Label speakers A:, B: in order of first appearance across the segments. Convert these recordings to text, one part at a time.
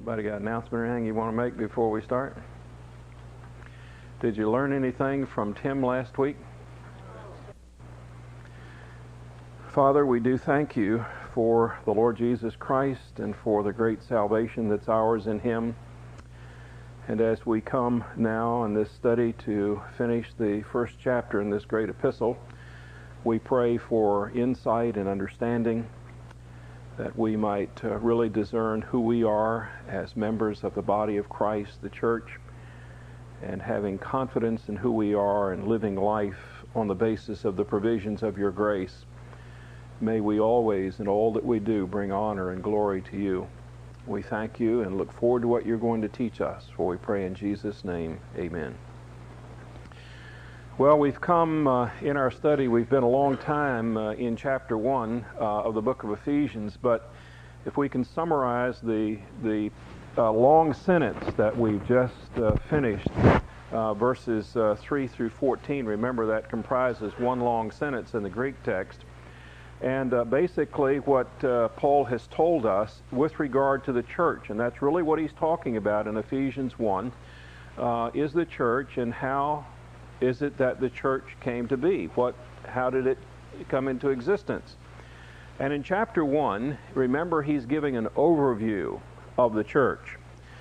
A: Anybody got an announcement or anything you want to make before we start? Did you learn anything from Tim last week? Father, we do thank you for the Lord Jesus Christ and for the great salvation that's ours in Him. And as we come now in this study to finish the first chapter in this great epistle, we pray for insight and understanding, that we might really discern who we are as members of the body of Christ, the church, and having confidence in who we are and living life on the basis of the provisions of your grace. May we always, in all that we do, bring honor and glory to you. We thank you and look forward to what you're going to teach us, for we pray in Jesus' name, amen. Well, we've come in our study, we've been a long time in chapter 1 of the book of Ephesians, but if we can summarize the long sentence that we've just finished, verses 3 through 14, remember that comprises one long sentence in the Greek text. And basically what Paul has told us with regard to the church, and that's really what he's talking about in Ephesians 1, is the church and how is it that the church came to be? How did it come into existence? And in chapter 1, remember he's giving an overview of the church.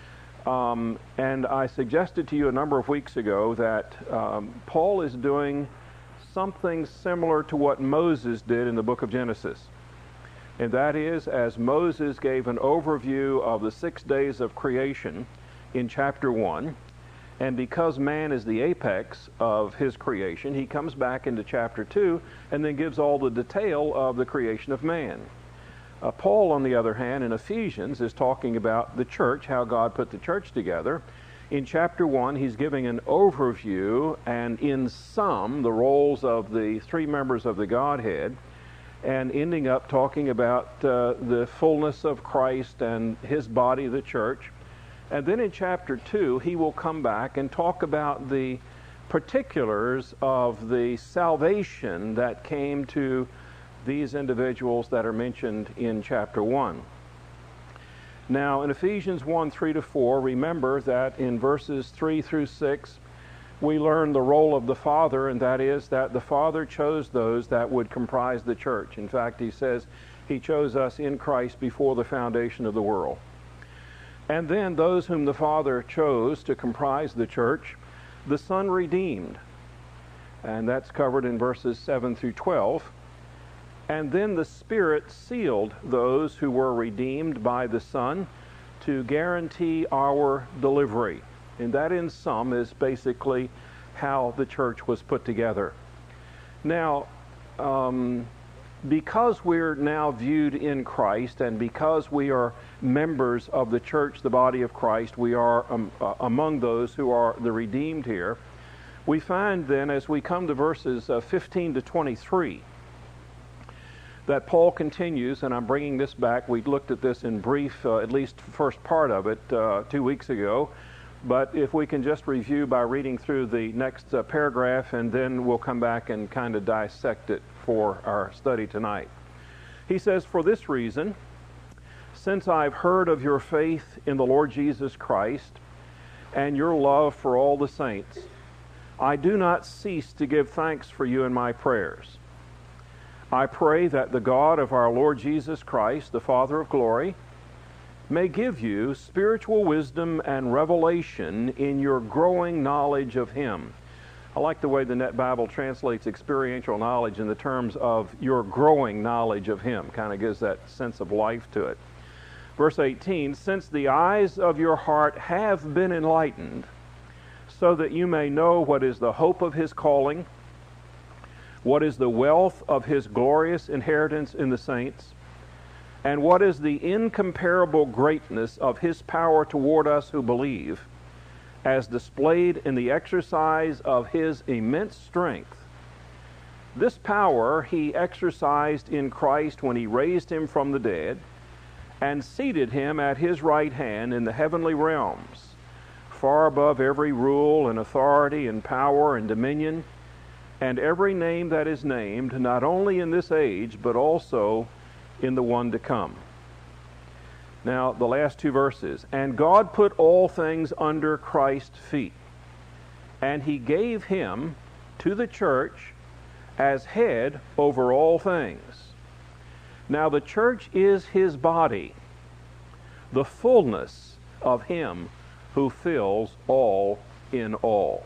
A: And I suggested to you a number of weeks ago that Paul is doing something similar to what Moses did in the book of Genesis. And that is, as Moses gave an overview of the 6 days of creation in chapter 1, and because man is the apex of his creation, he comes back into chapter 2 and then gives all the detail of the creation of man. Paul, on the other hand, in Ephesians, is talking about the church, how God put the church together. In chapter 1, he's giving an overview and in sum the roles of the three members of the Godhead, and ending up talking about the fullness of Christ and his body, the church. And then in chapter 2, he will come back and talk about the particulars of the salvation that came to these individuals that are mentioned in chapter 1. Now, in Ephesians 1, 3-4, remember that in verses 3 through 6, we learn the role of the Father, and that is that the Father chose those that would comprise the church. In fact, he says he chose us in Christ before the foundation of the world. And then those whom the Father chose to comprise the church, the Son redeemed. And that's covered in verses 7 through 12. And then the Spirit sealed those who were redeemed by the Son to guarantee our delivery. And that in sum is basically how the church was put together. Now, because we're now viewed in Christ and because we are members of the church, the body of Christ, we are among those who are the redeemed here, we find then as we come to verses 15 to 23 that Paul continues, and I'm bringing this back. We looked at this in brief, at least the first part of it 2 weeks ago, but if we can just review by reading through the next paragraph, and then we'll come back and kind of dissect it for our study tonight. He says, "For this reason, since I've heard of your faith in the Lord Jesus Christ and your love for all the saints, I do not cease to give thanks for you in my prayers. I pray that the God of our Lord Jesus Christ, the Father of glory, may give you spiritual wisdom and revelation in your growing knowledge of Him." I like the way the Net Bible translates experiential knowledge in the terms of your growing knowledge of Him. Kind of gives that sense of life to it. Verse 18, "Since the eyes of your heart have been enlightened, so that you may know what is the hope of His calling, what is the wealth of His glorious inheritance in the saints, and what is the incomparable greatness of His power toward us who believe, as displayed in the exercise of His immense strength. This power He exercised in Christ when He raised Him from the dead and seated Him at His right hand in the heavenly realms, far above every rule and authority and power and dominion, and every name that is named, not only in this age, but also in the one to come." Now, the last two verses. And God put all things under Christ's feet, and he gave him to the church as head over all things. Now, the church is his body, the fullness of him who fills all in all.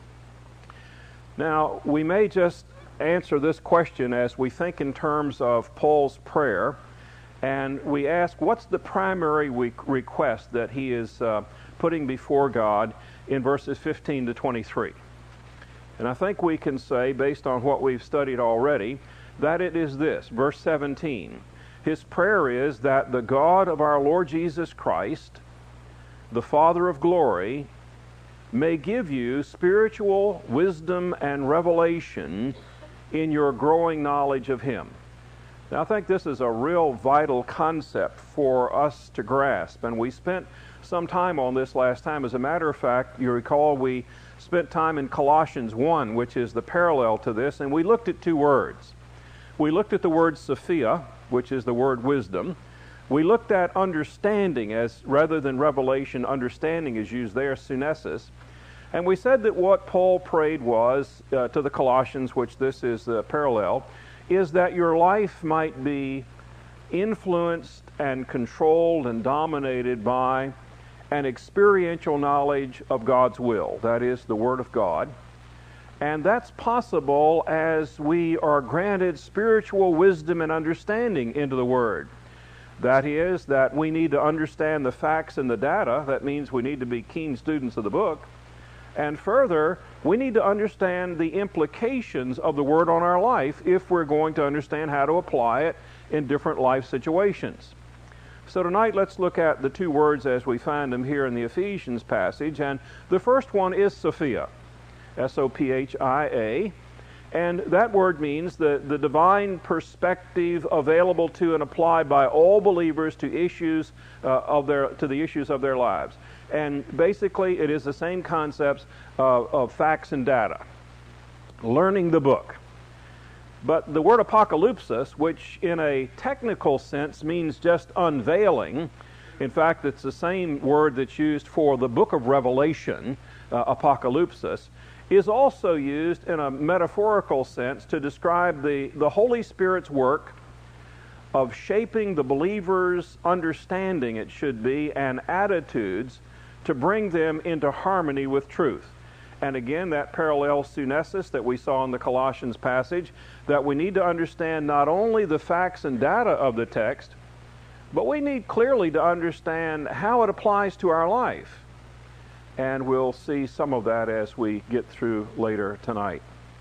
A: Now, we may just answer this question as we think in terms of Paul's prayer, and we ask, what's the primary request that he is putting before God in verses 15 to 23? And I think we can say, based on what we've studied already, that it is this, verse 17. His prayer is that the God of our Lord Jesus Christ, the Father of glory, may give you spiritual wisdom and revelation in your growing knowledge of him. Now, I think this is a real vital concept for us to grasp, and we spent some time on this last time. As a matter of fact, you recall we spent time in Colossians 1, which is the parallel to this, and we looked at two words. We looked at the word Sophia, which is the word wisdom. We looked at understanding, as rather than revelation, understanding is used there, sunesis. And we said that what Paul prayed was, to the Colossians, which this is the parallel, is that your life might be influenced and controlled and dominated by an experiential knowledge of God's will. That is the Word of God. And that's possible as we are granted spiritual wisdom and understanding into the Word. That is, that we need to understand the facts and the data. That means we need to be keen students of the book. And further, we need to understand the implications of the Word on our life if we're going to understand how to apply it in different life situations. So tonight, let's look at the two words as we find them here in the Ephesians passage. And the first one is Sophia, S-O-P-H-I-A. And that word means the divine perspective available to and applied by all believers to the issues of their lives. And basically, it is the same concepts of facts and data. Learning the book. But the word apocalypsis, which in a technical sense means just unveiling, in fact, it's the same word that's used for the book of Revelation, apocalypsis, is also used in a metaphorical sense to describe the Holy Spirit's work of shaping the believer's understanding, it should be, and attitudes to bring them into harmony with truth. And again, that parallels sunesis that we saw in the Colossians passage, that we need to understand not only the facts and data of the text, but we need clearly to understand how it applies to our life. And we'll see some of that as we get through later tonight.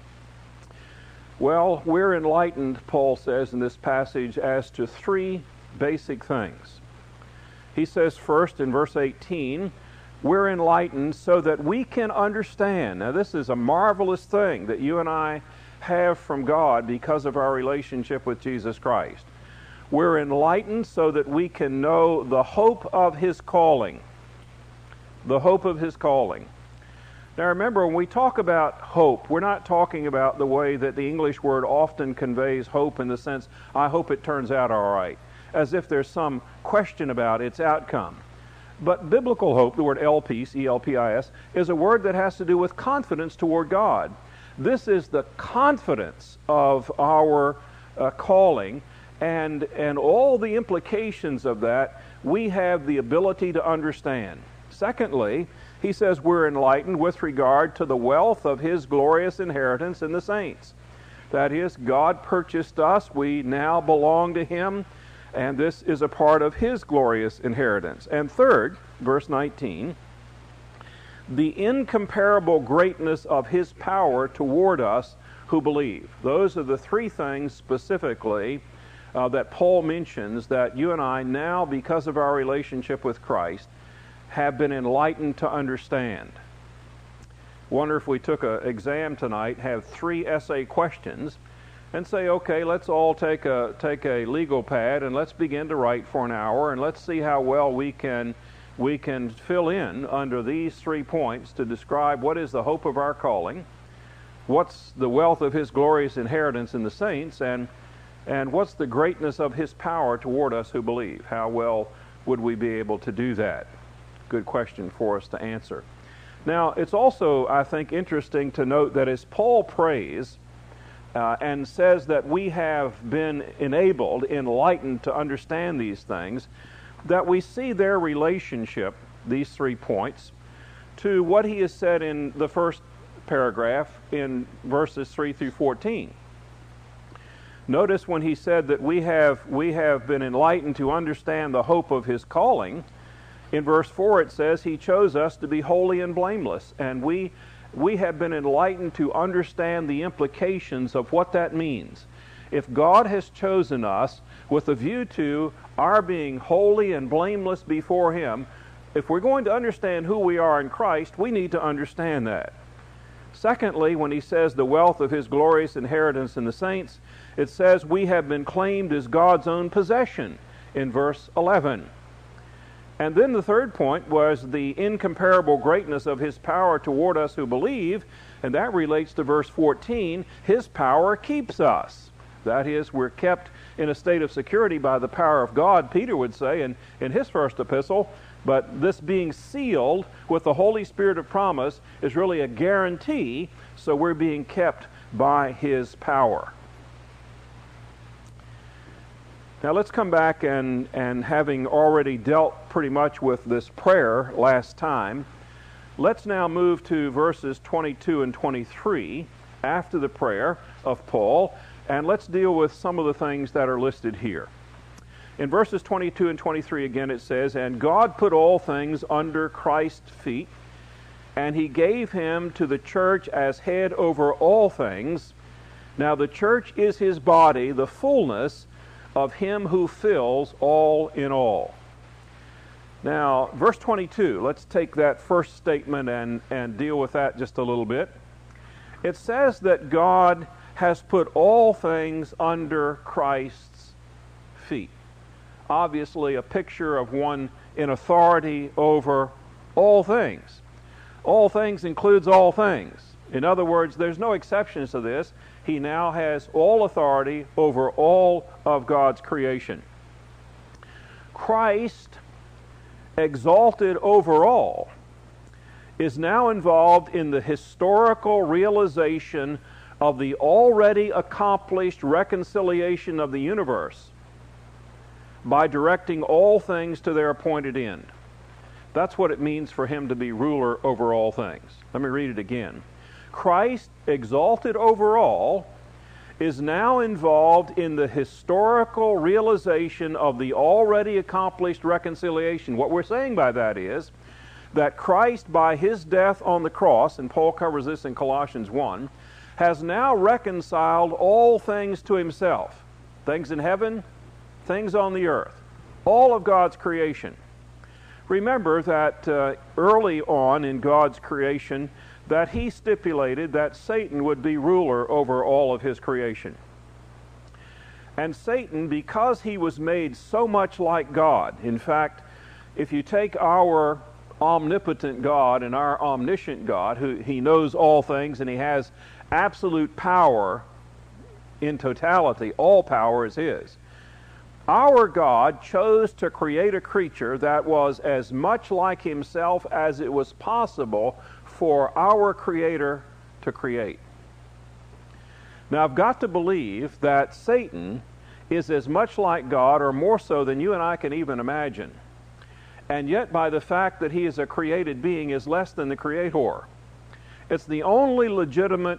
A: Well, we're enlightened, Paul says in this passage, as to three basic things. He says first in verse 18, we're enlightened so that we can understand. Now, this is a marvelous thing that you and I have from God because of our relationship with Jesus Christ. We're enlightened so that we can know the hope of His calling. The hope of His calling. Now remember, when we talk about hope, we're not talking about the way that the English word often conveys hope in the sense, I hope it turns out all right, as if there's some question about its outcome. But biblical hope, the word elpis, E-L-P-I-S, is a word that has to do with confidence toward God. This is the confidence of our calling, and all the implications of that we have the ability to understand. Secondly, he says we're enlightened with regard to the wealth of His glorious inheritance in the saints. That is, God purchased us, we now belong to Him, and this is a part of His glorious inheritance. And third, verse 19, the incomparable greatness of His power toward us who believe. Those are the three things specifically that Paul mentions that you and I now, because of our relationship with Christ, have been enlightened to understand. Wonder if we took an exam tonight, have 3 essay questions, and say, okay, let's all take a legal pad and let's begin to write for an hour, and let's see how well we can fill in under these 3 points to describe what is the hope of our calling, what's the wealth of His glorious inheritance in the saints, and what's the greatness of His power toward us who believe. How well would we be able to do that? Good question for us to answer. Now, it's also, I think, interesting to note that as Paul prays and says that we have been enabled, enlightened to understand these things, that we see their relationship, these 3 points, to what he has said in the first paragraph in verses 3 through 14. Notice when he said that we have been enlightened to understand the hope of his calling. In verse 4 it says he chose us to be holy and blameless, and we have been enlightened to understand the implications of what that means. If God has chosen us with a view to our being holy and blameless before him, if we're going to understand who we are in Christ, we need to understand that. Secondly, when he says the wealth of his glorious inheritance in the saints, it says we have been claimed as God's own possession in verse 11. And then the third point was the incomparable greatness of his power toward us who believe, and that relates to verse 14. His power keeps us. That is, we're kept in a state of security by the power of God, Peter would say in his first epistle. But this being sealed with the Holy Spirit of promise is really a guarantee, so we're being kept by his power. Now let's come back and having already dealt pretty much with this prayer last time, let's now move to verses 22 and 23 after the prayer of Paul, and let's deal with some of the things that are listed here. In verses 22 and 23 again it says, "And God put all things under Christ's feet, and he gave him to the church as head over all things. Now the church is his body, the fullness of him who fills all in all." Now, verse 22, let's take that first statement and deal with that just a little bit. It says that God has put all things under Christ's feet. Obviously, a picture of one in authority over all things. All things includes all things. In other words, there's no exceptions to this. He now has all authority over all of God's creation. Christ, exalted over all, is now involved in the historical realization of the already accomplished reconciliation of the universe by directing all things to their appointed end. That's what it means for him to be ruler over all things. Let me read it again. Christ, exalted over all, is now involved in the historical realization of the already accomplished reconciliation. What we're saying by that is that Christ, by his death on the cross, and Paul covers this in Colossians 1, has now reconciled all things to himself. Things in heaven, things on the earth. All of God's creation. Remember that early on in God's creation, that he stipulated that Satan would be ruler over all of his creation. And Satan, because he was made so much like God, in fact, if you take our omnipotent God and our omniscient God, who he knows all things and he has absolute power in totality, all power is his. Our God chose to create a creature that was as much like himself as it was possible for our Creator to create. Now, I've got to believe that Satan is as much like God, or more so than you and I can even imagine. And yet, by the fact that he is a created being, is less than the Creator. It's the only legitimate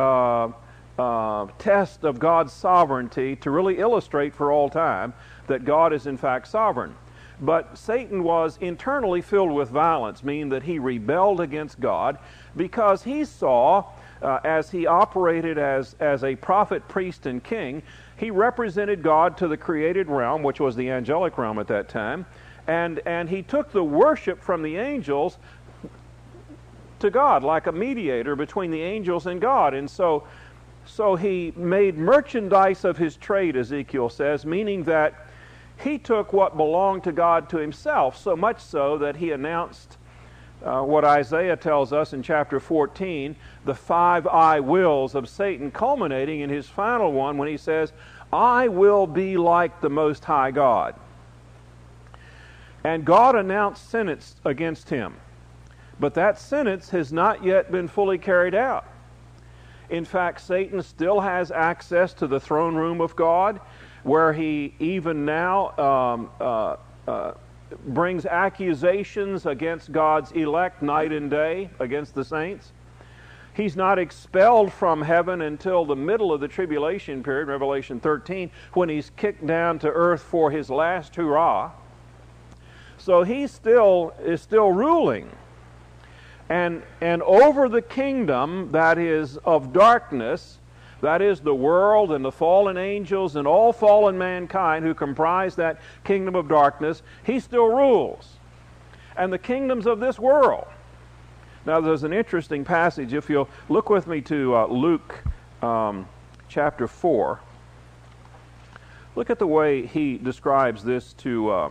A: test of God's sovereignty to really illustrate for all time that God is in fact sovereign. But Satan was internally filled with violence, meaning that he rebelled against God because he saw, as he operated as a prophet, priest, and king, he represented God to the created realm, which was the angelic realm at that time, and he took the worship from the angels to God, like a mediator between the angels and God. And so he made merchandise of his trade, Ezekiel says, meaning that he took what belonged to God to himself, so much so that he announced what Isaiah tells us in chapter 14, the 5 I wills of Satan, culminating in his final one when he says, I will be like the Most High God. And God announced sentence against him. But that sentence has not yet been fully carried out. In fact, Satan still has access to the throne room of God, where he even now brings accusations against God's elect night and day, against the saints. He's not expelled from heaven until the middle of the tribulation period, Revelation 13, when he's kicked down to earth for his last hurrah. So he is still ruling. And over the kingdom that is of darkness, that is the world and the fallen angels and all fallen mankind who comprise that kingdom of darkness, he still rules. And the kingdoms of this world. Now there's an interesting passage. If you'll look with me to Luke chapter 4. Look at the way he describes this to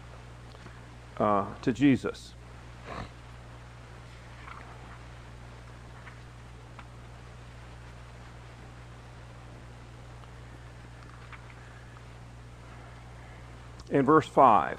A: Jesus. In verse 5.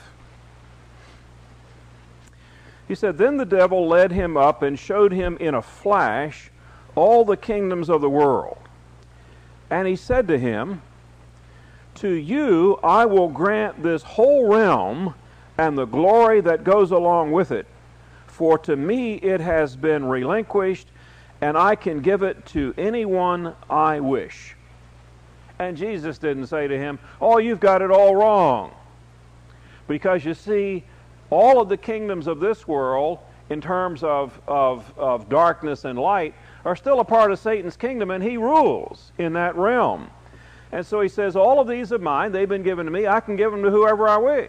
A: He said, "Then the devil led him up and showed him in a flash all the kingdoms of the world. And he said to him, 'To you I will grant this whole realm and the glory that goes along with it. For to me it has been relinquished, and I can give it to anyone I wish.'" And Jesus didn't say to him, "Oh, you've got it all wrong." Because you see, all of the kingdoms of this world, in terms of darkness and light, are still a part of Satan's kingdom, and he rules in that realm. And so he says, all of these are mine, they've been given to me, I can give them to whoever I wish.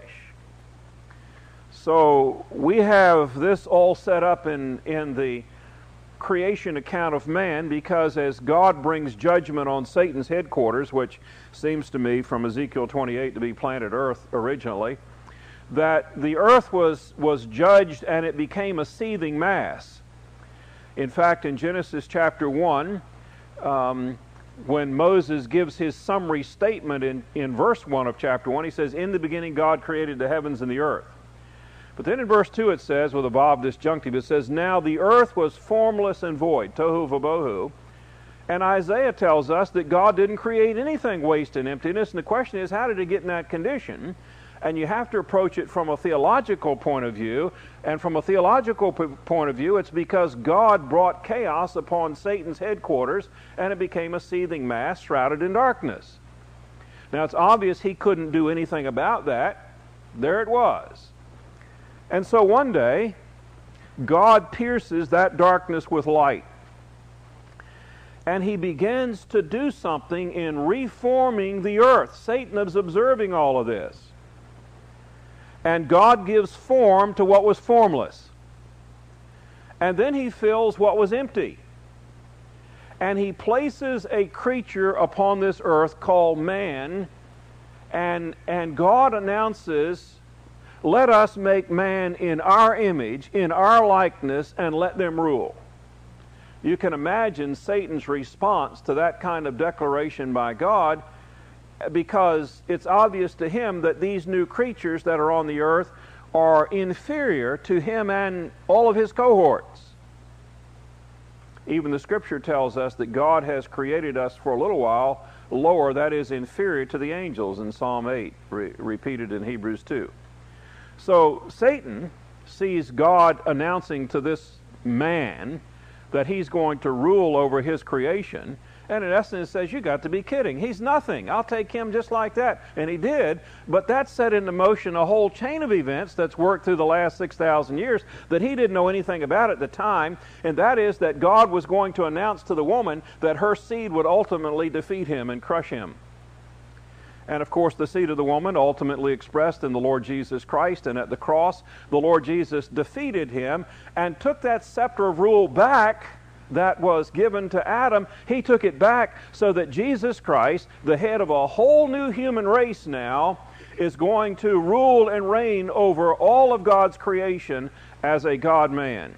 A: So we have this all set up in the creation account of man, because as God brings judgment on Satan's headquarters, which seems to me from Ezekiel 28 to be planet Earth originally, that the earth was judged and it became a seething mass. In fact, in Genesis chapter 1, when Moses gives his summary statement in verse 1 of chapter 1, he says, "In the beginning God created the heavens and the earth." But then in verse 2 it says, with a Bob disjunctive, it says, "Now the earth was formless and void," tohu vabohu. And Isaiah tells us that God didn't create anything waste and emptiness, and the question is, how did it get in that condition? And you have to approach it from a theological point of view. And from a theological point of view, it's because God brought chaos upon Satan's headquarters, and it became a seething mass shrouded in darkness. Now, it's obvious he couldn't do anything about that. There it was. And so one day, God pierces that darkness with light. And he begins to do something in reforming the earth. Satan is observing all of this. And God gives form to what was formless. And then he fills what was empty. And he places a creature upon this earth called man. And God announces, "Let us make man in our image, in our likeness, and let them rule." You can imagine Satan's response to that kind of declaration by God, because it's obvious to him that these new creatures that are on the earth are inferior to him and all of his cohorts. Even the Scripture tells us that God has created us for a little while lower, that is, inferior to the angels in Psalm 8, repeated in Hebrews 2. So Satan sees God announcing to this man that he's going to rule over his creation, and in essence says, "You got to be kidding. He's nothing. I'll take him just like that." And he did, but that set into motion a whole chain of events that's worked through the last 6,000 years that he didn't know anything about at the time, and that is that God was going to announce to the woman that her seed would ultimately defeat him and crush him. And of course, the seed of the woman ultimately expressed in the Lord Jesus Christ, and at the cross, the Lord Jesus defeated him and took that scepter of rule back that was given to Adam. He took it back so that Jesus Christ, the head of a whole new human race now, is going to rule and reign over all of God's creation as a God-man.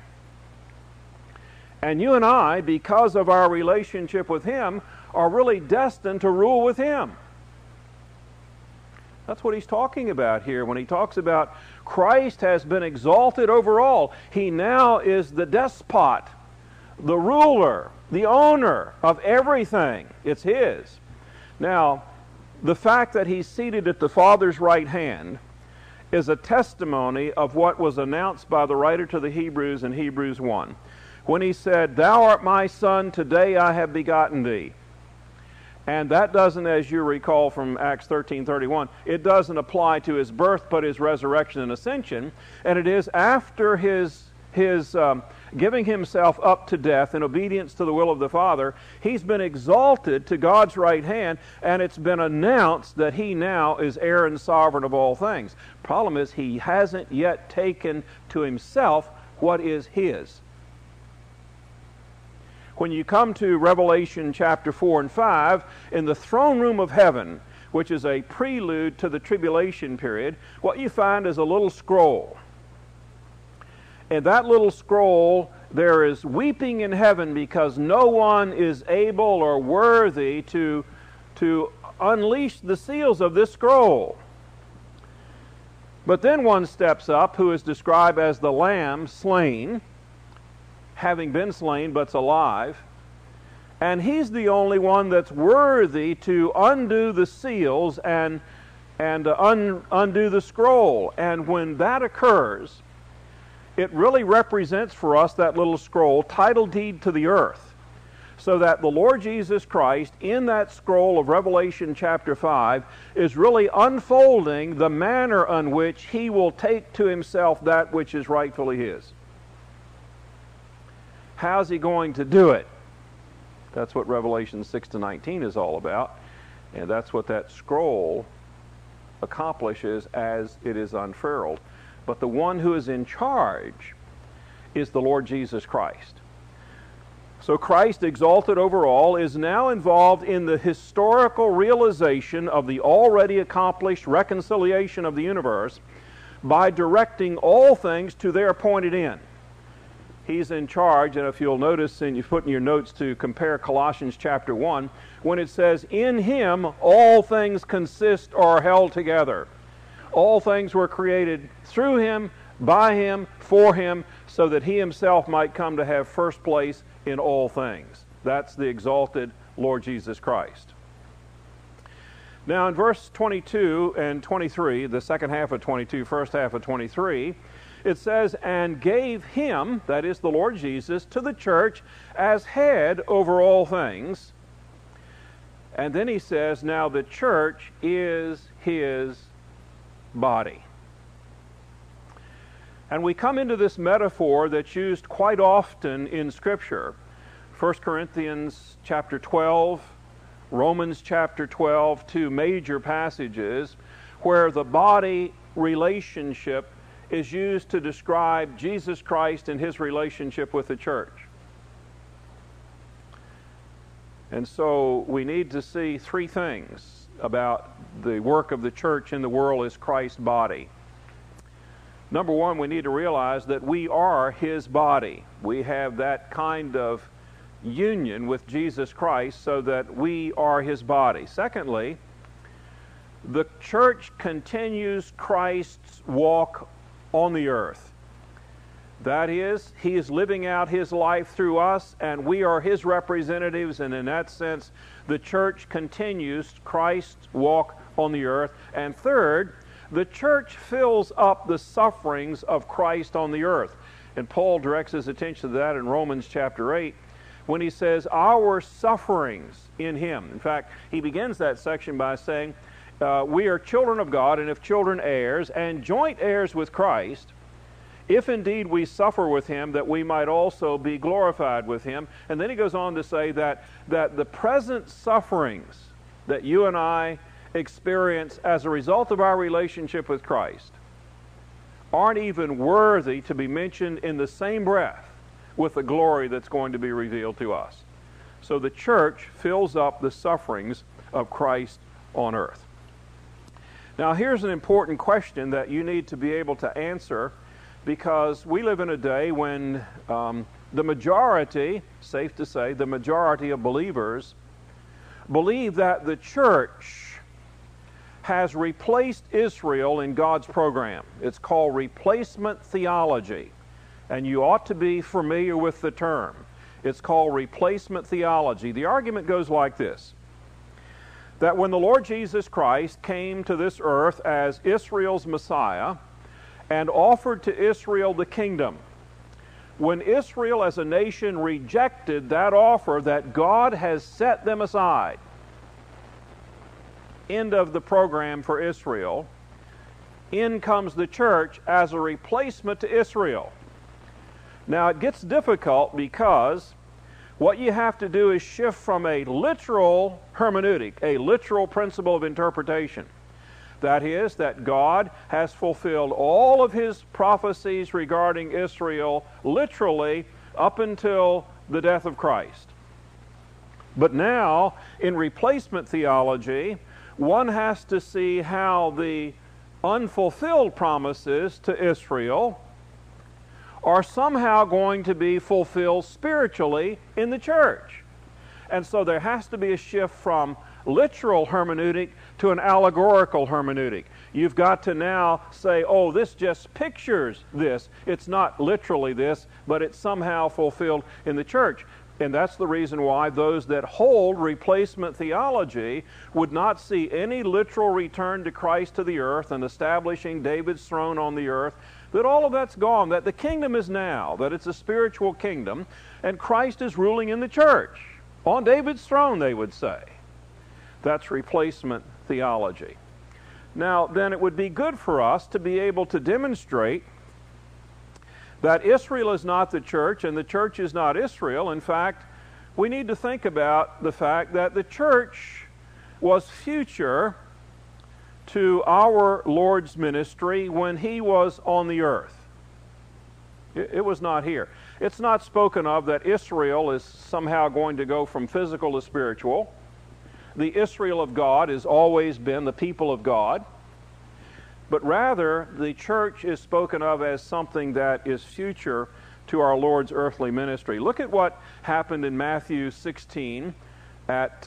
A: And you and I, because of our relationship with him, are really destined to rule with him. That's what he's talking about here when he talks about Christ has been exalted over all. He now is the despot, the ruler, the owner of everything. It's his. Now, the fact that he's seated at the Father's right hand is a testimony of what was announced by the writer to the Hebrews in Hebrews 1. When he said, "Thou art my Son, today I have begotten thee." And that doesn't, as you recall from Acts 13:31, it doesn't apply to his birth, but his resurrection and ascension. And it is after his giving himself up to death in obedience to the will of the Father, he's been exalted to God's right hand, and it's been announced that he now is heir and sovereign of all things. Problem is, he hasn't yet taken to himself what is his. When you come to Revelation chapter 4 and 5, in the throne room of heaven, which is a prelude to the tribulation period, what you find is a little scroll. In that little scroll, there is weeping in heaven because no one is able or worthy to unleash the seals of this scroll. But then one steps up who is described as the Lamb slain, having been slain but's alive, and he's the only one that's worthy to undo the seals and undo the scroll. And when that occurs, it really represents for us that little scroll, title deed to the earth, so that the Lord Jesus Christ in that scroll of Revelation chapter 5 is really unfolding the manner in which he will take to himself that which is rightfully his. How's he going to do it? That's what Revelation 6 to 19 is all about, and that's what that scroll accomplishes as it is unfurled. But the one who is in charge is the Lord Jesus Christ. So Christ, exalted over all, is now involved in the historical realization of the already accomplished reconciliation of the universe by directing all things to their appointed end. He's in charge, and if you'll notice, and you put in your notes to compare Colossians chapter 1, when it says, "In him all things consist or are held together." All things were created through him, by him, for him, so that he himself might come to have first place in all things. That's the exalted Lord Jesus Christ. Now in verse 22 and 23, the second half of 22, first half of 23, it says, "And gave him," that is the Lord Jesus, "to the church as head over all things." And then he says, now the church is his body. And we come into this metaphor that's used quite often in Scripture. 1 Corinthians chapter 12, Romans chapter 12, two major passages where the body relationship is used to describe Jesus Christ and his relationship with the church. And so we need to see three things about the work of the church in the world as Christ's body. Number one, we need to realize that we are his body. We have that kind of union with Jesus Christ so that we are his body. Secondly, the church continues Christ's walk on the earth. That is, he is living out his life through us, and we are his representatives, and in that sense, the church continues Christ's walk on the earth. And third, the church fills up the sufferings of Christ on the earth. And Paul directs his attention to that in Romans chapter 8, when he says, our sufferings in him. In fact, he begins that section by saying, we are children of God, and if children, heirs, and joint heirs with Christ, if indeed we suffer with him, that we might also be glorified with him. And then he goes on to say that the present sufferings that you and I experience as a result of our relationship with Christ aren't even worthy to be mentioned in the same breath with the glory that's going to be revealed to us. So the church fills up the sufferings of Christ on earth. Now here's an important question that you need to be able to answer, because we live in a day when the majority, safe to say, the majority of believers believe that the church has replaced Israel in God's program. It's called replacement theology, and you ought to be familiar with the term. It's called replacement theology. The argument goes like this: that when the Lord Jesus Christ came to this earth as Israel's Messiah and offered to Israel the kingdom, when Israel as a nation rejected that offer that God has set them aside, end of the program for Israel, in comes the church as a replacement to Israel. Now it gets difficult because what you have to do is shift from a literal hermeneutic, a literal principle of interpretation. That is, that God has fulfilled all of His prophecies regarding Israel literally up until the death of Christ. But now, in replacement theology, one has to see how the unfulfilled promises to Israel are somehow going to be fulfilled spiritually in the church. And so there has to be a shift from literal hermeneutic to an allegorical hermeneutic. You've got to now say, oh, this just pictures this. It's not literally this, but it's somehow fulfilled in the church. And that's the reason why those that hold replacement theology would not see any literal return to Christ to the earth and establishing David's throne on the earth, that all of that's gone, that the kingdom is now, that it's a spiritual kingdom, and Christ is ruling in the church. On David's throne, they would say. That's replacement theology. Now, then it would be good for us to be able to demonstrate that Israel is not the church and the church is not Israel. In fact, we need to think about the fact that the church was future to our Lord's ministry when He was on the earth. It was not here. It's not spoken of that Israel is somehow going to go from physical to spiritual. The Israel of God has always been the people of God. But rather, the church is spoken of as something that is future to our Lord's earthly ministry. Look at what happened in Matthew 16 at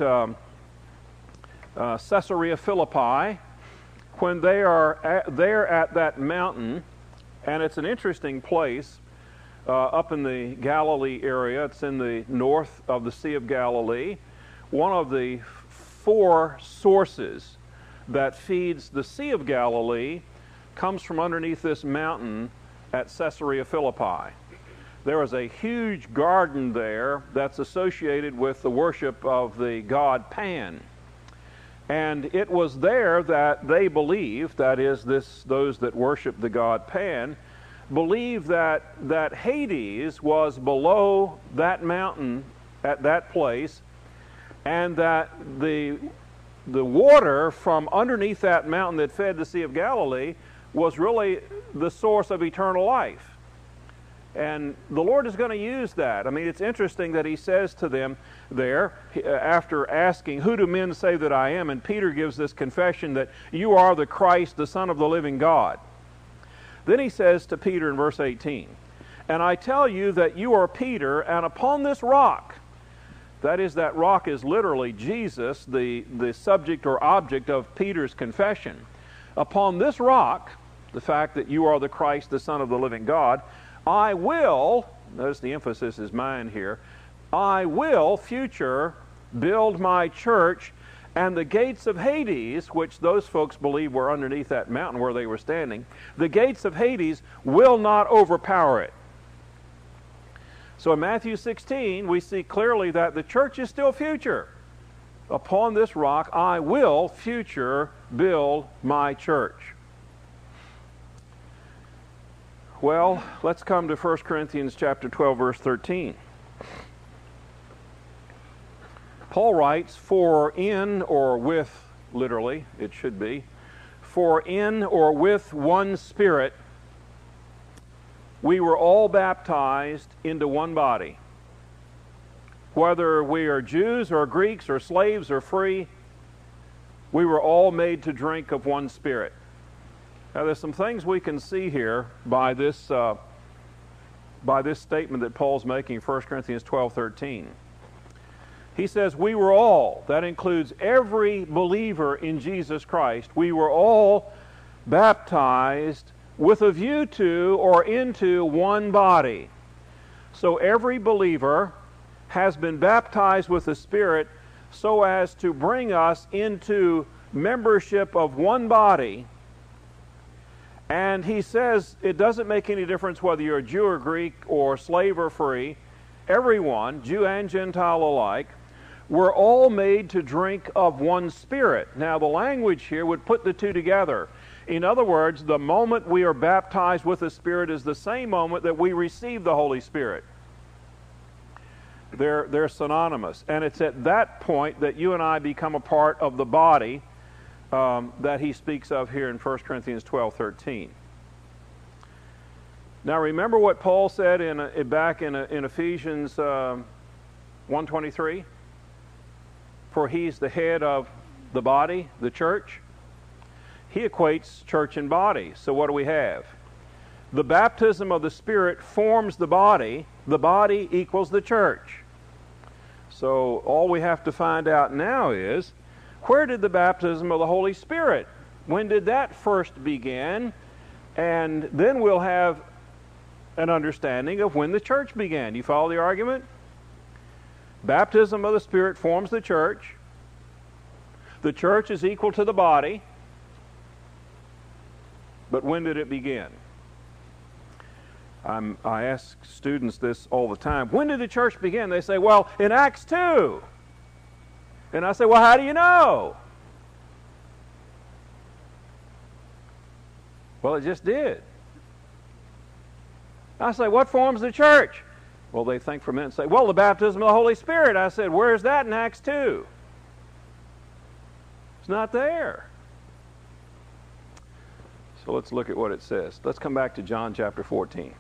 A: Caesarea Philippi when they are there at that mountain, and it's an interesting place up in the Galilee area. It's in the north of the Sea of Galilee. One of the four sources that feeds the Sea of Galilee comes from underneath this mountain at Caesarea Philippi. There is a huge garden there that's associated with the worship of the god Pan. And it was there that they believed, that is, those that worship the god Pan, believed that Hades was below that mountain at that place, and that the water from underneath that mountain that fed the Sea of Galilee was really the source of eternal life. And the Lord is going to use that. I mean, it's interesting that He says to them there, after asking, "Who do men say that I am?" And Peter gives this confession that you are the Christ, the Son of the living God. Then He says to Peter in verse 18, "And I tell you that you are Peter, and upon this rock," that is, that rock is literally Jesus, the subject or object of Peter's confession. "Upon this rock," the fact that you are the Christ, the Son of the living God, "I will," notice the emphasis is mine here, "I will," future, "build my church, and the gates of Hades," which those folks believe were underneath that mountain where they were standing, "the gates of Hades will not overpower it." So in Matthew 16, we see clearly that the church is still future. Upon this rock, I will, future, build my church. Well, let's come to 1 Corinthians chapter 12, verse 13. Paul writes, "For in," or with, literally, it should be, "for in or with one Spirit we were all baptized into one body. Whether we are Jews or Greeks or slaves or free, we were all made to drink of one Spirit." Now there's some things we can see here by this statement that Paul's making in 1 Corinthians 12:13. He says we were all, that includes every believer in Jesus Christ, we were all baptized with a view to or into one body. So every believer has been baptized with the Spirit so as to bring us into membership of one body. And he says it doesn't make any difference whether you're a Jew or Greek or slave or free. Everyone, Jew and Gentile alike, we're all made to drink of one Spirit. Now the language here would put the two together. In other words, the moment we are baptized with the Spirit is the same moment that we receive the Holy Spirit. They're synonymous. And it's at that point that you and I become a part of the body that he speaks of here in 1 Corinthians 12:13. Now remember what Paul said back in Ephesians 1:23? For he's the head of the body, the church. He equates church and body. So what do we have? The baptism of the Spirit forms the body equals the church. So all we have to find out now is, where did the baptism of the Holy Spirit, when did that first begin? And then we'll have an understanding of when the church began. You follow the argument? Baptism of the Spirit forms the church. The church is equal to the body. But when did it begin? I ask students this all the time. When did the church begin? They say, well, in Acts 2. And I say, well, how do you know? Well, it just did. I say, what forms the church? Well, they think for a minute and say, well, the baptism of the Holy Spirit. I said, where's that in Acts 2? It's not there. So let's look at what it says. Let's come back to John chapter 14.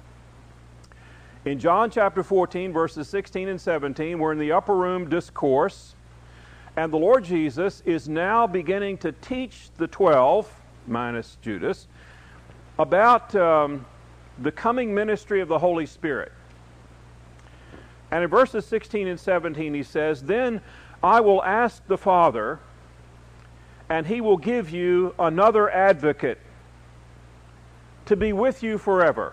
A: In John chapter 14, verses 16 and 17, we're in the upper room discourse, and the Lord Jesus is now beginning to teach the 12, minus Judas, about the coming ministry of the Holy Spirit. And in verses 16 and 17 he says, then I will ask the Father, and he will give you another advocate to be with you forever.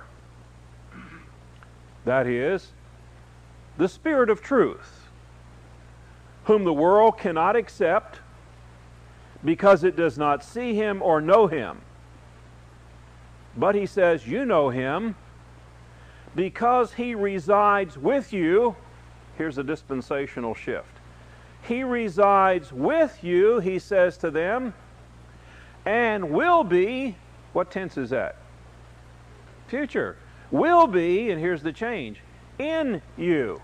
A: That is, the Spirit of truth, whom the world cannot accept because it does not see him or know him. But he says, you know him, because he resides with you. Here's a dispensational shift. He resides with you, he says to them, and will be, what tense is that? Future. Will be, and here's the change, in you.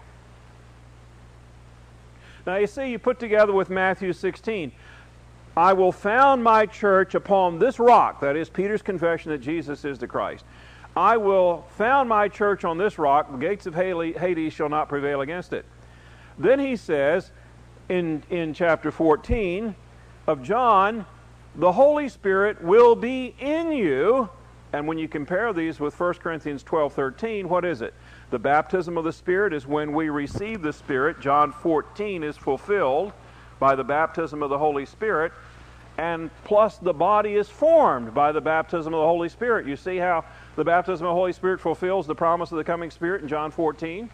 A: Now you see, you put together with Matthew 16, I will found my church upon this rock, that is Peter's confession that Jesus is the Christ. I will found my church on this rock, the gates of Hades shall not prevail against it. Then he says, in chapter 14 of John, the Holy Spirit will be in you. And when you compare these with 1 Corinthians 12:13, what is it? The baptism of the Spirit is when we receive the Spirit. John 14 is fulfilled by the baptism of the Holy Spirit. And plus the body is formed by the baptism of the Holy Spirit. You see how the baptism of the Holy Spirit fulfills the promise of the coming Spirit in John 14?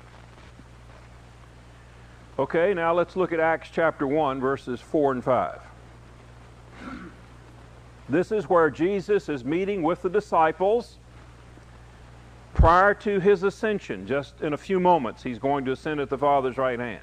A: Okay, now let's look at Acts chapter 1, verses 4 and 5. This is where Jesus is meeting with the disciples prior to his ascension. Just in a few moments, he's going to ascend at the Father's right hand.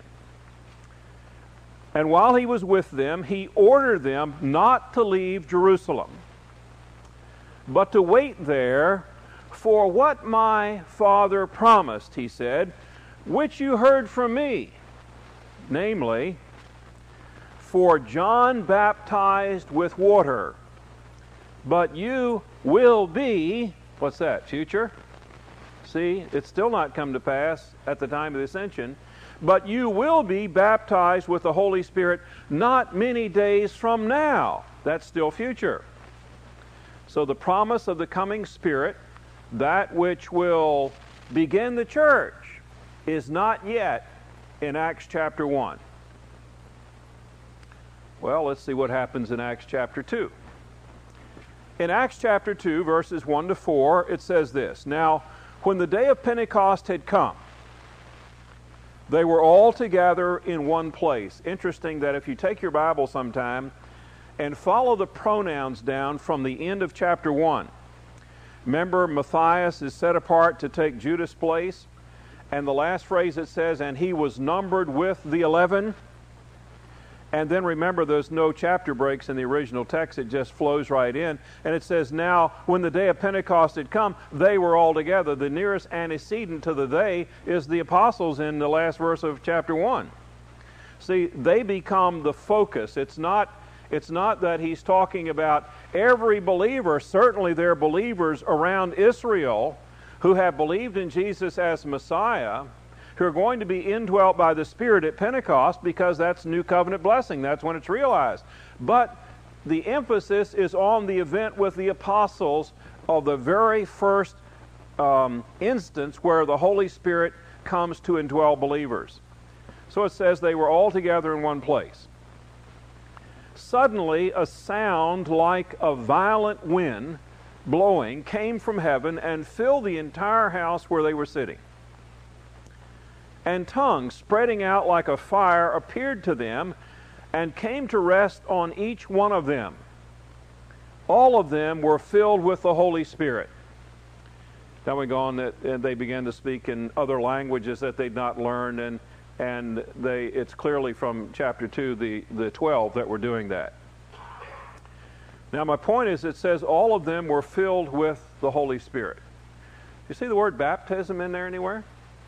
A: And while he was with them, he ordered them not to leave Jerusalem, but to wait there for what my Father promised, he said, which you heard from me. Namely, for John baptized with water, but you will be, what's that, future? See, it's still not come to pass at the time of the ascension, but you will be baptized with the Holy Spirit not many days from now. That's still future. So the promise of the coming Spirit, that which will begin the church, is not yet in Acts chapter 1. Well, let's see what happens in Acts chapter 2. In Acts chapter 2, verses 1 to 4, it says this: Now, when the day of Pentecost had come, they were all together in one place. Interesting that if you take your Bible sometime and follow the pronouns down from the end of chapter 1, remember Matthias is set apart to take Judas' place, and the last phrase it says, and he was numbered with the 11. And then remember, there's no chapter breaks in the original text. It just flows right in. And it says, now, when the day of Pentecost had come, they were all together. The nearest antecedent to the they is the apostles in the last verse of chapter 1. See, they become the focus. It's not that he's talking about every believer. Certainly there are believers around Israel who have believed in Jesus as Messiah, who are going to be indwelt by the Spirit at Pentecost, because that's new covenant blessing. That's when it's realized. But the emphasis is on the event with the apostles of the very first instance where the Holy Spirit comes to indwell believers. So it says they were all together in one place. Suddenly a sound like a violent wind blowing came from heaven and filled the entire house where they were sitting. And tongues spreading out like a fire appeared to them and came to rest on each one of them. All of them were filled with the Holy Spirit. Then we go on and they began to speak in other languages that they'd not learned, and it's clearly from chapter 2, the 12, that were doing that. Now my point is, it says all of them were filled with the Holy Spirit. You see the word baptism in there anywhere?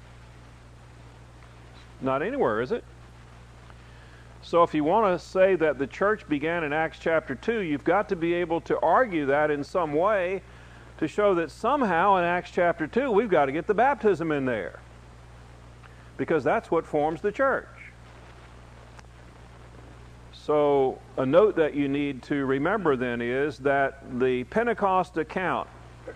A: Not anywhere, is it? So if you want to say that the church began in Acts chapter 2, you've got to be able to argue that in some way to show that somehow in Acts chapter 2 we've got to get the baptism in there, because that's what forms the church. So a note that you need to remember then is that the Pentecost account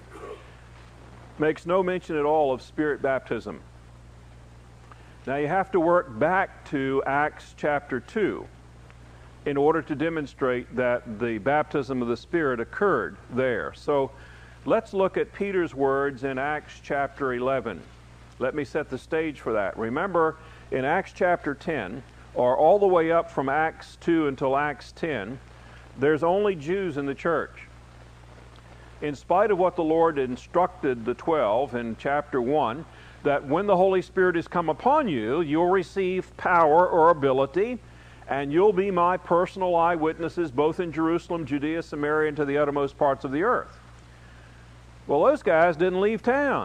A: makes no mention at all of Spirit baptism. Now you have to work back to Acts chapter 2 in order to demonstrate that the baptism of the Spirit occurred there. So let's look at Peter's words in Acts chapter 11. Let me set the stage for that. Remember, in Acts chapter 10, or all the way up from Acts 2 until Acts 10, there's only Jews in the church. In spite of what the Lord instructed the 12 in chapter 1, that when the Holy Spirit has come upon you, you'll receive power or ability, and you'll be my personal eyewitnesses both in Jerusalem, Judea, Samaria, and to the uttermost parts of the earth. Well, those guys didn't leave town.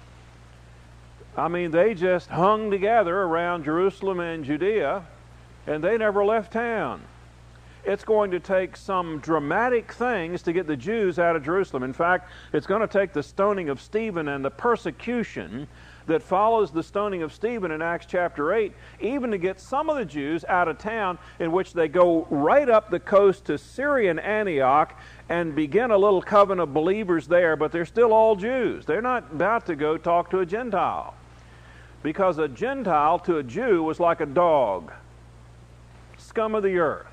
A: I mean, they just hung together around Jerusalem and Judea, and they never left town. It's going to take some dramatic things to get the Jews out of Jerusalem. In fact, it's going to take the stoning of Stephen and the persecution that follows the stoning of Stephen in Acts chapter 8, even to get some of the Jews out of town, in which they go right up the coast to Syrian Antioch and begin a little coven of believers there, but they're still all Jews. They're not about to go talk to a Gentile, because a Gentile to a Jew was like a dog, scum of the earth.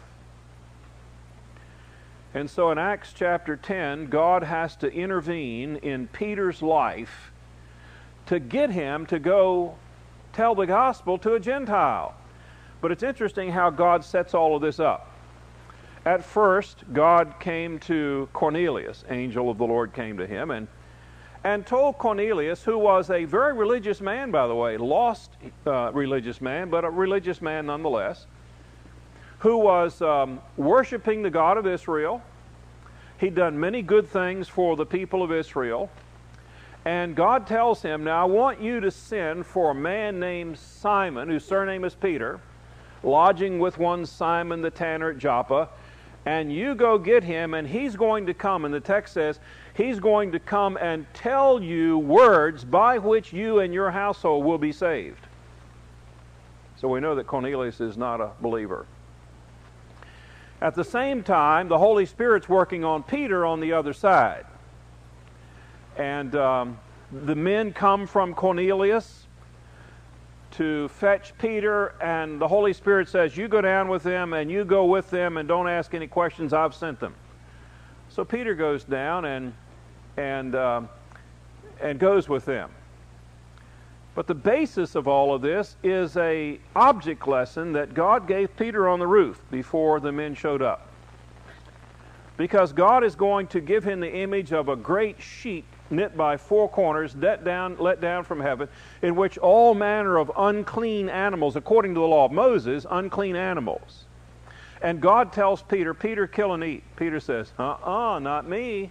A: And so in Acts chapter 10, God has to intervene in Peter's life to get him to go tell the gospel to a Gentile. But it's interesting how God sets all of this up. At first, God came to Cornelius. Angel of the Lord came to him and told Cornelius, who was a very religious man, by the way, lost religious man, but a religious man nonetheless, who was worshiping the God of Israel. He'd done many good things for the people of Israel. And God tells him, now I want you to send for a man named Simon, whose surname is Peter, lodging with one Simon the tanner at Joppa, and you go get him, and he's going to come, and the text says, he's going to come and tell you words by which you and your household will be saved. So we know that Cornelius is not a believer. At the same time, the Holy Spirit's working on Peter on the other side. And the men come from Cornelius, to fetch Peter, and the Holy Spirit says, you go down with them, and you go with them, and don't ask any questions, I've sent them. So Peter goes down and goes with them. But the basis of all of this is a object lesson that God gave Peter on the roof before the men showed up. Because God is going to give him the image of a great sheet knit by four corners, let down from heaven, in which all manner of unclean animals, according to the law of Moses, unclean animals. And God tells Peter, Peter, kill and eat. Peter says, not me.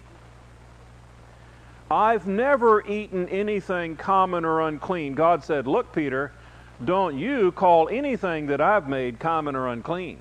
A: I've never eaten anything common or unclean. God said, look, Peter, don't you call anything that I've made common or unclean.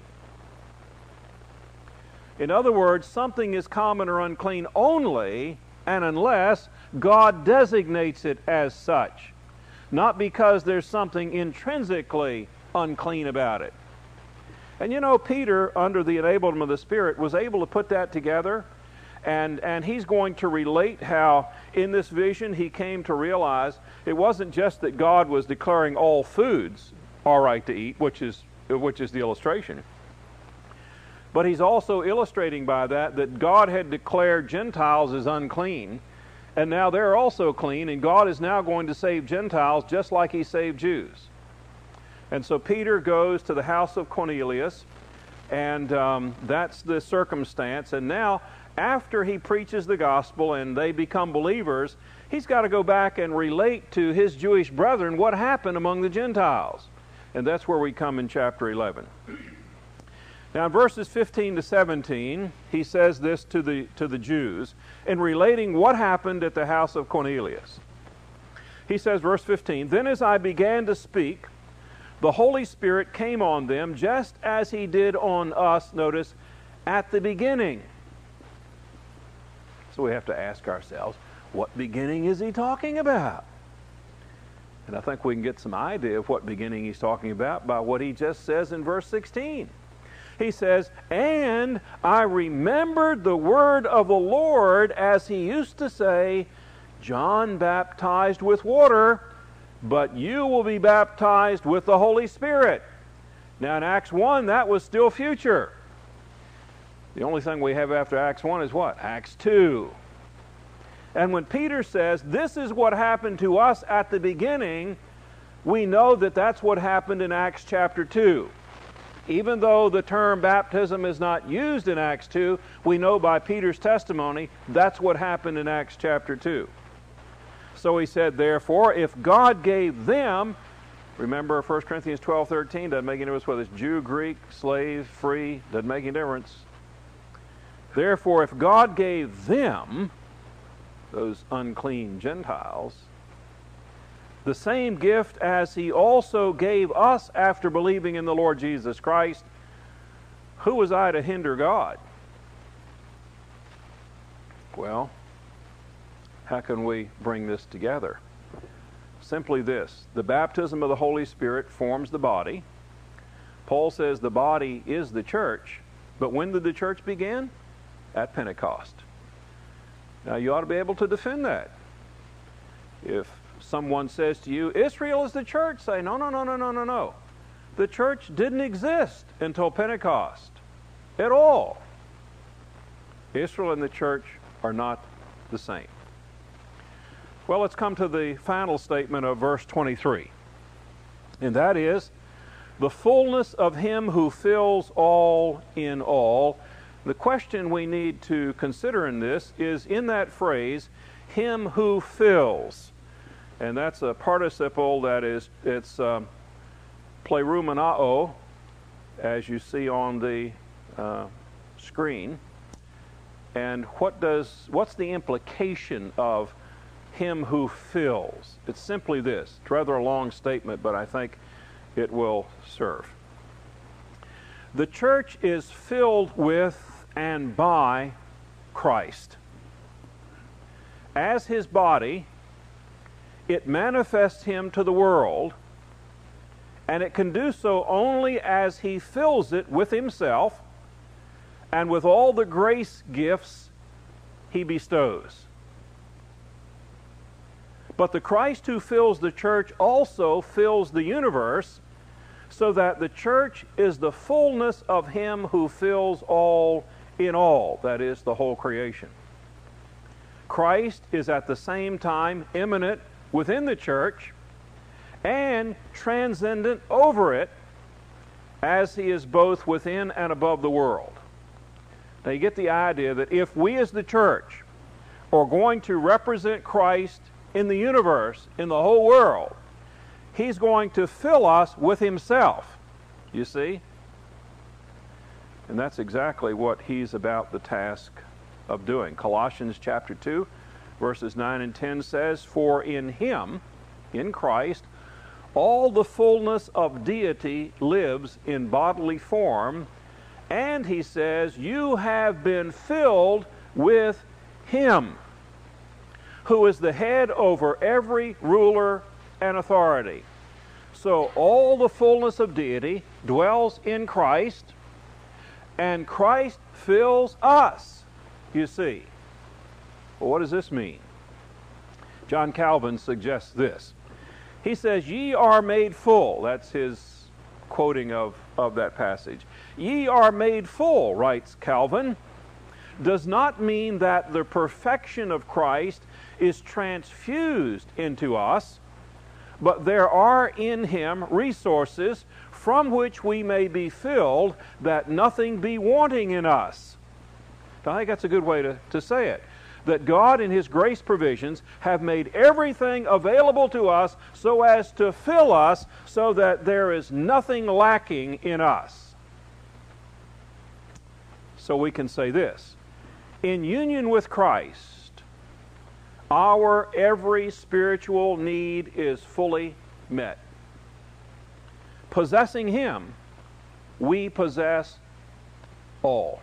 A: In other words, something is common or unclean only and unless God designates it as such, not because there's something intrinsically unclean about it. And you know, Peter, under the enablement of the Spirit, was able to put that together, and he's going to relate how in this vision he came to realize it wasn't just that God was declaring all foods all right to eat, which is the illustration, but he's also illustrating by that God had declared Gentiles as unclean, and now they're also clean, and God is now going to save Gentiles just like he saved Jews. And so Peter goes to the house of Cornelius, and that's the circumstance. And now, after he preaches the gospel and they become believers, he's got to go back and relate to his Jewish brethren what happened among the Gentiles. And that's where we come in chapter 11. Now in verses 15 to 17, he says this to the Jews in relating what happened at the house of Cornelius. He says, verse 15, then as I began to speak, the Holy Spirit came on them just as he did on us, notice, at the beginning. So we have to ask ourselves, what beginning is he talking about? And I think we can get some idea of what beginning he's talking about by what he just says in verse 16. He says, and I remembered the word of the Lord as he used to say, John baptized with water, but you will be baptized with the Holy Spirit. Now in Acts 1, that was still future. The only thing we have after Acts 1 is what? Acts 2. And when Peter says, this is what happened to us at the beginning, we know that that's what happened in Acts chapter 2. Even though the term baptism is not used in Acts 2, we know by Peter's testimony that's what happened in Acts chapter 2. So he said, therefore, if God gave them, remember 1 Corinthians 12:13, doesn't make any difference whether it's Jew, Greek, slave, free, doesn't make any difference. Therefore, if God gave them, those unclean Gentiles, the same gift as he also gave us after believing in the Lord Jesus Christ, who was I to hinder God? Well, how can we bring this together? Simply this: the baptism of the Holy Spirit forms the body. Paul says the body is the church, but when did the church begin? At Pentecost. Now you ought to be able to defend that. If someone says to you, Israel is the church, say, no. The church didn't exist until Pentecost at all. Israel and the church are not the same. Well, let's come to the final statement of verse 23. And that is, the fullness of him who fills all in all. The question we need to consider in this is in that phrase, him who fills. And that's a participle that is, it's plereumenao, as you see on the screen. And what's the implication of him who fills? It's simply this. It's rather a long statement, but I think it will serve. The church is filled with and by Christ. As his body, it manifests him to the world, and it can do so only as he fills it with himself and with all the grace gifts he bestows. But the Christ who fills the church also fills the universe, so that the church is the fullness of Him who fills all in all, that is, the whole creation. Christ is at the same time immanent within the church and transcendent over it, as He is both within and above the world. Now you get the idea that if we as the church are going to represent Christ in the universe, in the whole world, He's going to fill us with Himself, you see? And that's exactly what He's about the task of doing. Colossians chapter 2, verses 9 and 10 says, "For in Him, in Christ, all the fullness of deity lives in bodily form, and," he says, "you have been filled with Him, who is the head over every ruler and authority." So all the fullness of deity dwells in Christ, and Christ fills us, you see. Well, what does this mean? John Calvin suggests this. He says, "Ye are made full." That's his quoting of that passage. "Ye are made full," writes Calvin, "does not mean that the perfection of Christ is transfused into us, but there are in Him resources from which we may be filled, that nothing be wanting in us." Now, I think that's a good way to say it. That God in His grace provisions have made everything available to us so as to fill us, so that there is nothing lacking in us. So we can say this: in union with Christ, our every spiritual need is fully met. Possessing Him, we possess all.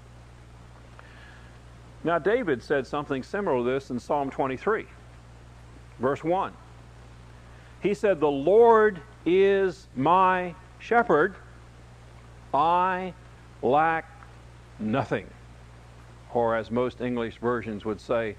A: Now, David said something similar to this in Psalm 23, verse 1. He said, "The Lord is my shepherd, I lack nothing." Or as most English versions would say,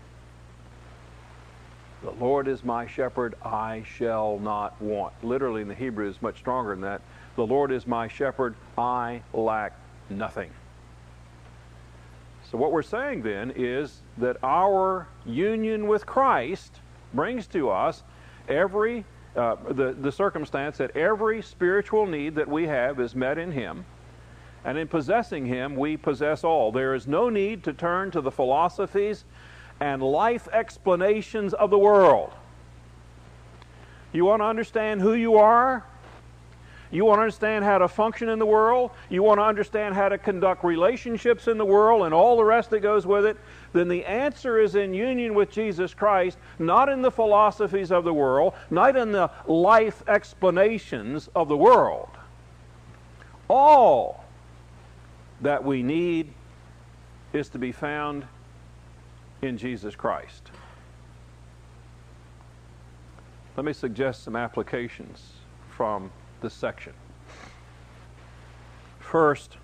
A: "The Lord is my shepherd, I shall not want." Literally in the Hebrew is much stronger than that. "The Lord is my shepherd, I lack nothing." So what we're saying then is that our union with Christ brings to us the circumstance that every spiritual need that we have is met in Him, and in possessing Him we possess all. There is no need to turn to the philosophies and life explanations of the world. You want to understand who you are? You want to understand how to function in the world? You want to understand how to conduct relationships in the world and all the rest that goes with it? Then the answer is in union with Jesus Christ, not in the philosophies of the world, not in the life explanations of the world. All that we need is to be found in Jesus Christ. Let me suggest some applications from this section. First,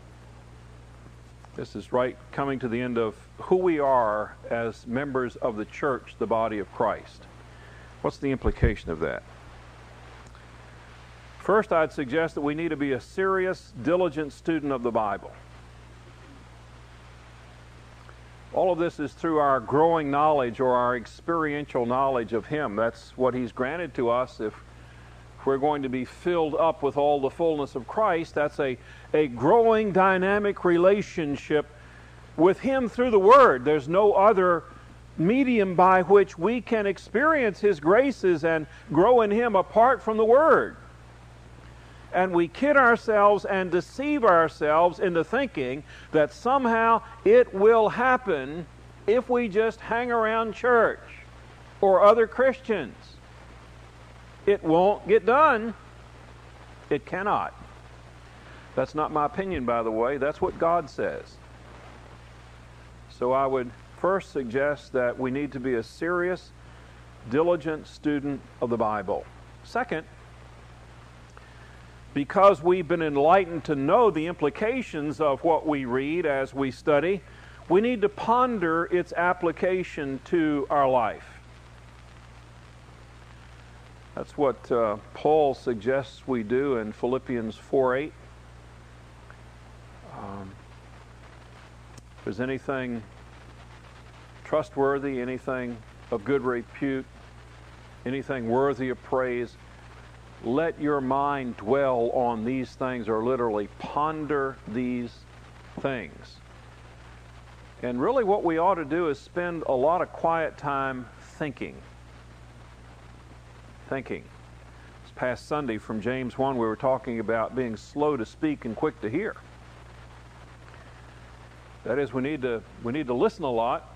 A: this is right coming to the end of who we are as members of the church, the body of Christ. What's the implication of that? First, I'd suggest that we need to be a serious, diligent student of the Bible. All of this is through our growing knowledge or our experiential knowledge of Him. That's what He's granted to us. If we're going to be filled up with all the fullness of Christ, that's a growing, dynamic relationship with Him through the Word. There's no other medium by which we can experience His graces and grow in Him apart from the Word. And we kid ourselves and deceive ourselves into thinking that somehow it will happen if we just hang around church or other Christians. It won't get done. It cannot. That's not my opinion, by the way. That's what God says. So I would first suggest that we need to be a serious, diligent student of the Bible. Second, because we've been enlightened to know the implications of what we read as we study, we need to ponder its application to our life. That's what Paul suggests we do in Philippians 4:8. If there's anything trustworthy, anything of good repute, anything worthy of praise, let your mind dwell on these things, or literally ponder these things. And really what we ought to do is spend a lot of quiet time thinking. Thinking. This past Sunday from James 1, we were talking about being slow to speak and quick to hear. That is, we need to listen a lot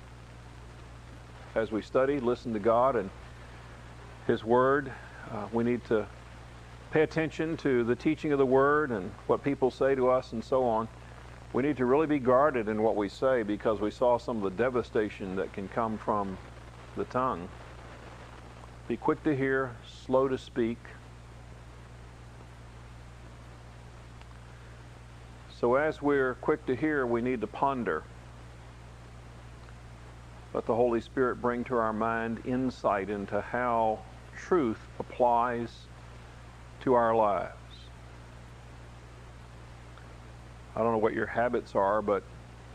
A: as we study, listen to God and His Word. We need to pay attention to the teaching of the Word and what people say to us and so on. We need to really be guarded in what we say, because we saw some of the devastation that can come from the tongue. Be quick to hear, slow to speak. So as we're quick to hear, we need to ponder. Let the Holy Spirit bring to our mind insight into how truth applies to our lives. I don't know what your habits are, but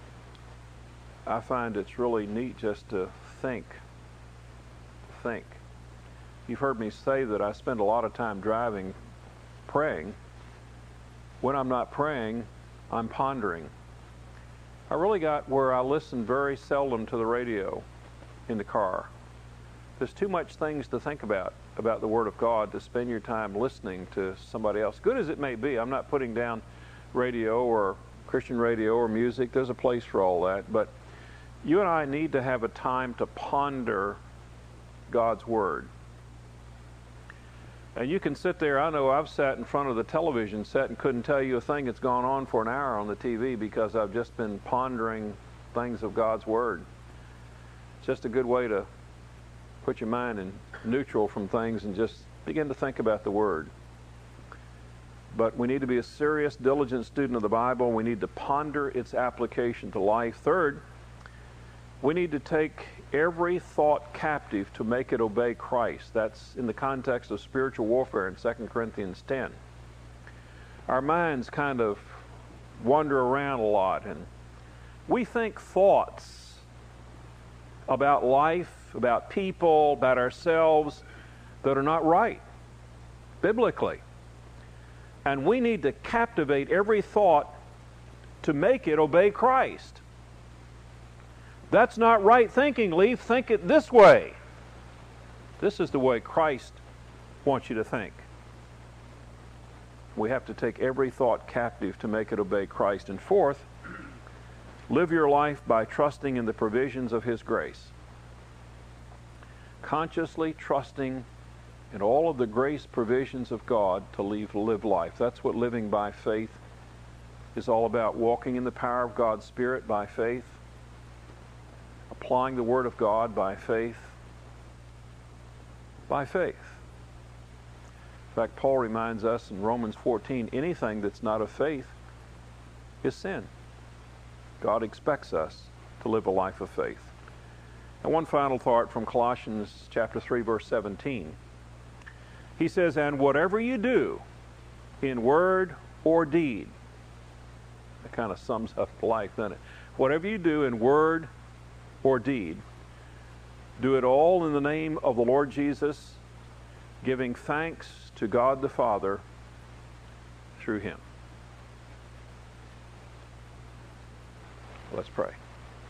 A: I find it's really neat just to think. Think. You've heard me say that I spend a lot of time driving, praying. When I'm not praying, I'm pondering. I really got where I listen very seldom to the radio in the car. There's too much things to think about the Word of God, to spend your time listening to somebody else. Good as it may be, I'm not putting down radio or Christian radio or music. There's a place for all that. But you and I need to have a time to ponder God's Word. And you can sit there. I know I've sat in front of the television set and couldn't tell you a thing that's gone on for an hour on the TV, because I've just been pondering things of God's Word. It's just a good way to put your mind in neutral from things and just begin to think about the Word. But we need to be a serious, diligent student of the Bible. We need to ponder its application to life. Third, we need to take every thought captive to make it obey Christ. That's in the context of spiritual warfare in 2 Corinthians 10. Our minds kind of wander around a lot, and we think thoughts about life, about people, about ourselves that are not right biblically. And we need to captivate every thought to make it obey Christ. That's not right thinking, Leaf. Think it this way. This is the way Christ wants you to think. We have to take every thought captive to make it obey Christ. And fourth, live your life by trusting in the provisions of His grace. Consciously trusting in all of the grace provisions of God to live life. That's what living by faith is all about. Walking in the power of God's Spirit by faith. Applying the Word of God by faith. By faith. In fact, Paul reminds us in Romans 14, anything that's not of faith is sin. God expects us to live a life of faith. And one final thought from Colossians chapter 3, verse 17. He says, and whatever you do in word or deed, that kind of sums up life, doesn't it? Whatever you do in word or deed, do it all in the name of the Lord Jesus, giving thanks to God the Father through Him. Let's pray.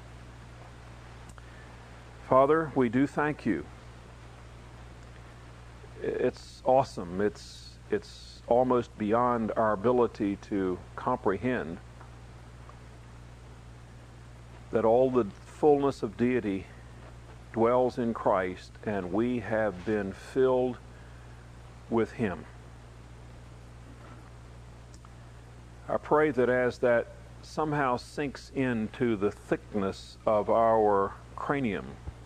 A: Father, we do thank You. It's awesome. It's almost beyond our ability to comprehend that all the fullness of deity dwells in Christ, and we have been filled with Him. I pray that as that somehow sinks into the thickness of our cranium,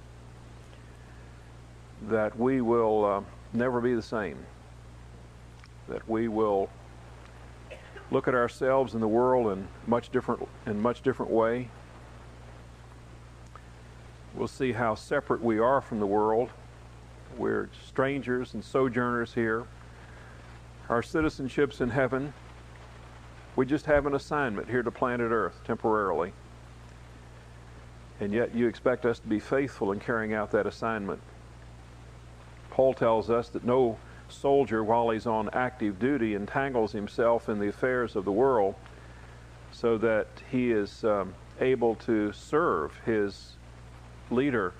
A: that we will never be the same. That we will look at ourselves in the world in much different way. We'll see how separate we are from the world, We're strangers and sojourners here. Our citizenship's in heaven. We just have an assignment here to planet Earth temporarily. And yet you expect us to be faithful in carrying out that assignment. Paul tells us that no soldier, while he's on active duty, entangles himself in the affairs of the world so that he is able to serve his leader.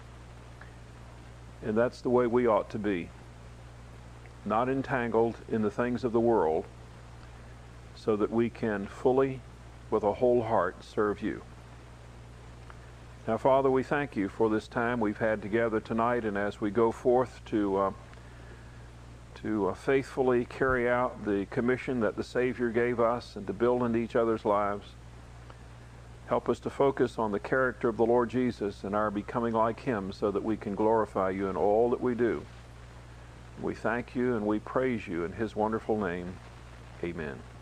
A: And that's the way we ought to be. Not entangled in the things of the world, so that we can fully, with a whole heart, serve you. Now, Father, we thank you for this time we've had together tonight, and as we go forth to faithfully carry out the commission that the Savior gave us and to build into each other's lives, help us to focus on the character of the Lord Jesus and our becoming like Him so that we can glorify you in all that we do. We thank you and we praise you in His wonderful name. Amen.